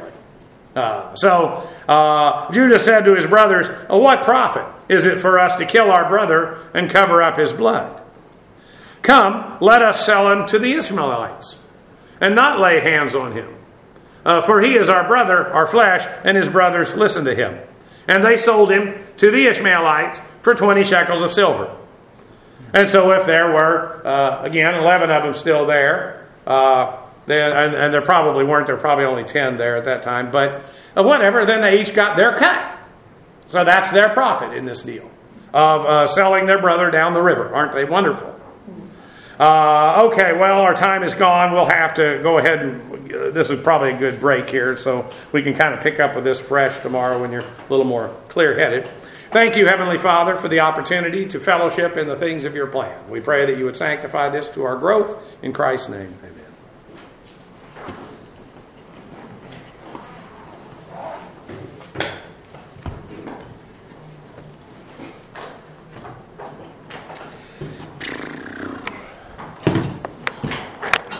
Judah said to his brothers, what profit is it for us to kill our brother and cover up his blood? Come, let us sell him to the Ishmaelites and not lay hands on him. For he is our brother, our flesh, and his brothers listened to him. And they sold him to the Ishmaelites for 20 shekels of silver. And so if there were, 11 of them still there, and there probably weren't. There were probably only 10 there at that time. But whatever, then they each got their cut. So that's their profit in this deal of selling their brother down the river. Aren't they wonderful? Okay, well, our time is gone. We'll have to go ahead and this is probably a good break here, so we can kind of pick up with this fresh tomorrow when you're a little more clear-headed. Thank you, Heavenly Father, for the opportunity to fellowship in the things of your plan. We pray that you would sanctify this to our growth. In Christ's name, amen.